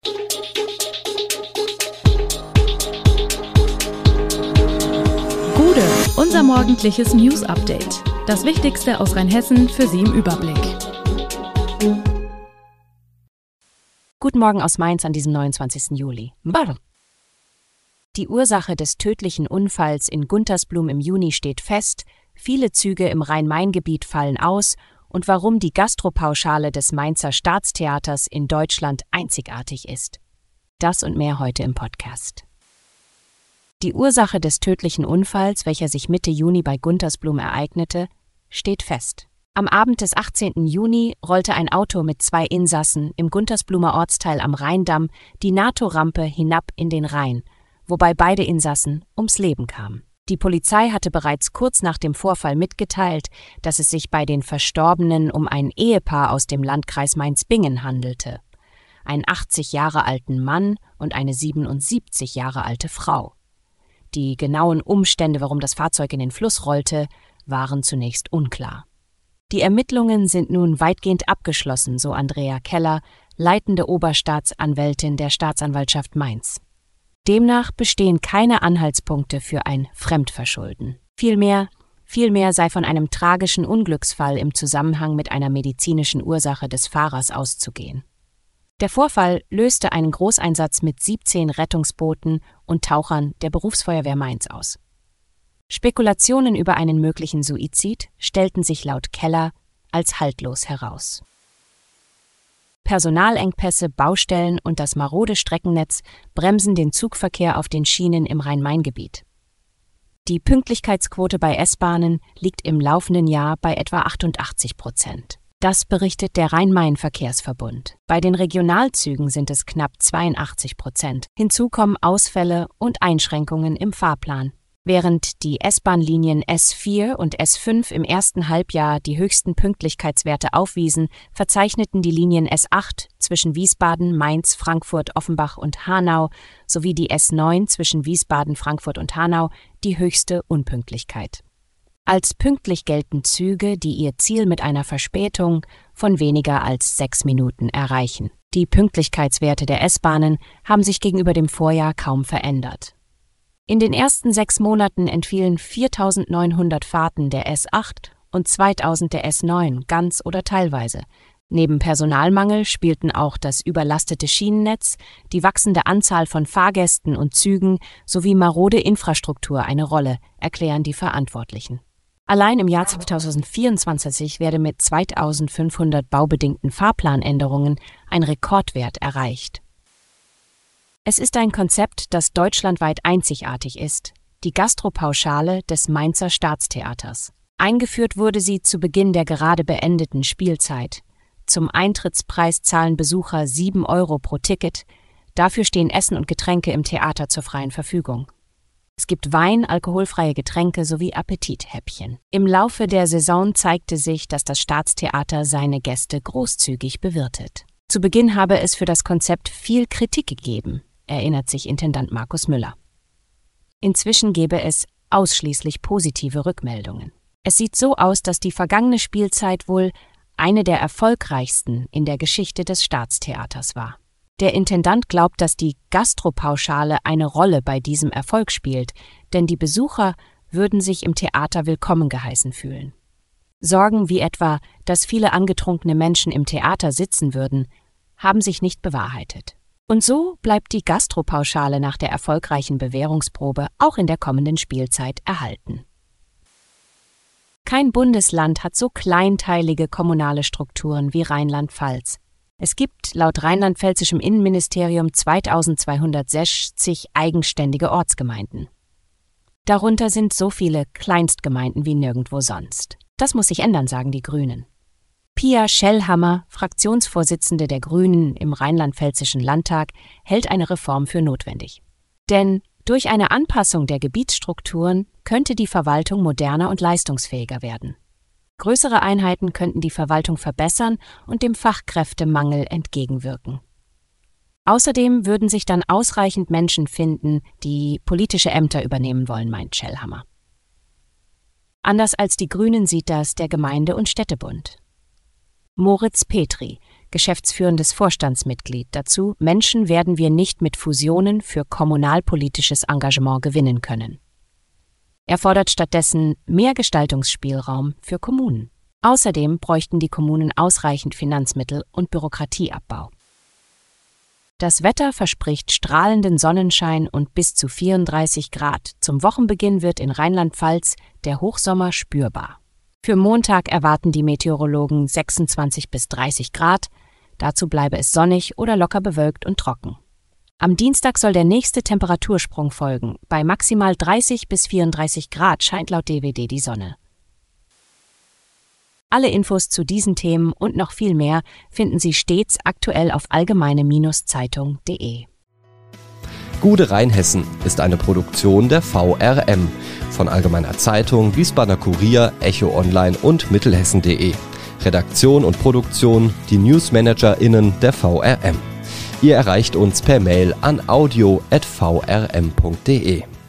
Gude, unser morgendliches News-Update. Das Wichtigste aus Rheinhessen für Sie im Überblick. Guten Morgen aus Mainz an diesem 29. Juli. Die Ursache des tödlichen Unfalls in Guntersblum im Juni steht fest, viele Züge im Rhein-Main-Gebiet fallen aus und warum die Gastropauschale des Mainzer Staatstheaters in Deutschland einzigartig ist. Das und mehr heute im Podcast. Die Ursache des tödlichen Unfalls, welcher sich Mitte Juni bei Guntersblum ereignete, steht fest. Am Abend des 18. Juni rollte ein Auto mit 2 Insassen im Guntersblumer Ortsteil am Rheindamm die NATO-Rampe hinab in den Rhein, wobei beide Insassen ums Leben kamen. Die Polizei hatte bereits kurz nach dem Vorfall mitgeteilt, dass es sich bei den Verstorbenen um ein Ehepaar aus dem Landkreis Mainz-Bingen handelte. Einen 80 Jahre alten Mann und eine 77 Jahre alte Frau. Die genauen Umstände, warum das Fahrzeug in den Fluss rollte, waren zunächst unklar. Die Ermittlungen sind nun weitgehend abgeschlossen, so Andrea Keller, leitende Oberstaatsanwältin der Staatsanwaltschaft Mainz. Demnach bestehen keine Anhaltspunkte für ein Fremdverschulden. Vielmehr sei von einem tragischen Unglücksfall im Zusammenhang mit einer medizinischen Ursache des Fahrers auszugehen. Der Vorfall löste einen Großeinsatz mit 17 Rettungsbooten und Tauchern der Berufsfeuerwehr Mainz aus. Spekulationen über einen möglichen Suizid stellten sich laut Keller als haltlos heraus. Personalengpässe, Baustellen und das marode Streckennetz bremsen den Zugverkehr auf den Schienen im Rhein-Main-Gebiet. Die Pünktlichkeitsquote bei S-Bahnen liegt im laufenden Jahr bei etwa 88%. Das berichtet der Rhein-Main-Verkehrsverbund. Bei den Regionalzügen sind es knapp 82%. Hinzu kommen Ausfälle und Einschränkungen im Fahrplan. Während die S-Bahn-Linien S4 und S5 im ersten Halbjahr die höchsten Pünktlichkeitswerte aufwiesen, verzeichneten die Linien S8 zwischen Wiesbaden, Mainz, Frankfurt, Offenbach und Hanau sowie die S9 zwischen Wiesbaden, Frankfurt und Hanau die höchste Unpünktlichkeit. Als pünktlich gelten Züge, die ihr Ziel mit einer Verspätung von weniger als 6 Minuten erreichen. Die Pünktlichkeitswerte der S-Bahnen haben sich gegenüber dem Vorjahr kaum verändert. In den ersten 6 Monaten entfielen 4.900 Fahrten der S8 und 2.000 der S9 ganz oder teilweise. Neben Personalmangel spielten auch das überlastete Schienennetz, die wachsende Anzahl von Fahrgästen und Zügen sowie marode Infrastruktur eine Rolle, erklären die Verantwortlichen. Allein im Jahr 2024 werde mit 2.500 baubedingten Fahrplanänderungen ein Rekordwert erreicht. Es ist ein Konzept, das deutschlandweit einzigartig ist, die Gastropauschale des Mainzer Staatstheaters. Eingeführt wurde sie zu Beginn der gerade beendeten Spielzeit. Zum Eintrittspreis zahlen Besucher 7 € pro Ticket, dafür stehen Essen und Getränke im Theater zur freien Verfügung. Es gibt Wein, alkoholfreie Getränke sowie Appetithäppchen. Im Laufe der Saison zeigte sich, dass das Staatstheater seine Gäste großzügig bewirtet. Zu Beginn habe es für das Konzept viel Kritik gegeben, erinnert sich Intendant Markus Müller. Inzwischen gebe es ausschließlich positive Rückmeldungen. Es sieht so aus, dass die vergangene Spielzeit wohl eine der erfolgreichsten in der Geschichte des Staatstheaters war. Der Intendant glaubt, dass die Gastropauschale eine Rolle bei diesem Erfolg spielt, denn die Besucher würden sich im Theater willkommen geheißen fühlen. Sorgen wie etwa, dass viele angetrunkene Menschen im Theater sitzen würden, haben sich nicht bewahrheitet. Und so bleibt die Gastropauschale nach der erfolgreichen Bewährungsprobe auch in der kommenden Spielzeit erhalten. Kein Bundesland hat so kleinteilige kommunale Strukturen wie Rheinland-Pfalz. Es gibt laut rheinland-pfälzischem Innenministerium 2260 eigenständige Ortsgemeinden. Darunter sind so viele Kleinstgemeinden wie nirgendwo sonst. Das muss sich ändern, sagen die Grünen. Pia Schellhammer, Fraktionsvorsitzende der Grünen im Rheinland-Pfälzischen Landtag, hält eine Reform für notwendig. Denn durch eine Anpassung der Gebietsstrukturen könnte die Verwaltung moderner und leistungsfähiger werden. Größere Einheiten könnten die Verwaltung verbessern und dem Fachkräftemangel entgegenwirken. Außerdem würden sich dann ausreichend Menschen finden, die politische Ämter übernehmen wollen, meint Schellhammer. Anders als die Grünen sieht das der Gemeinde- und Städtebund. Moritz Petri, geschäftsführendes Vorstandsmitglied, dazu: Menschen werden wir nicht mit Fusionen für kommunalpolitisches Engagement gewinnen können. Er fordert stattdessen mehr Gestaltungsspielraum für Kommunen. Außerdem bräuchten die Kommunen ausreichend Finanzmittel und Bürokratieabbau. Das Wetter verspricht strahlenden Sonnenschein und bis zu 34 Grad. Zum Wochenbeginn wird in Rheinland-Pfalz der Hochsommer spürbar. Für Montag erwarten die Meteorologen 26 bis 30 Grad. Dazu bleibe es sonnig oder locker bewölkt und trocken. Am Dienstag soll der nächste Temperatursprung folgen. Bei maximal 30 bis 34 Grad scheint laut DWD die Sonne. Alle Infos zu diesen Themen und noch viel mehr finden Sie stets aktuell auf allgemeine-zeitung.de. Gude Rheinhessen ist eine Produktion der VRM von Allgemeiner Zeitung, Wiesbadener Kurier, Echo Online und Mittelhessen.de. Redaktion und Produktion die NewsmanagerInnen der VRM. Ihr erreicht uns per Mail an audio@vrm.de.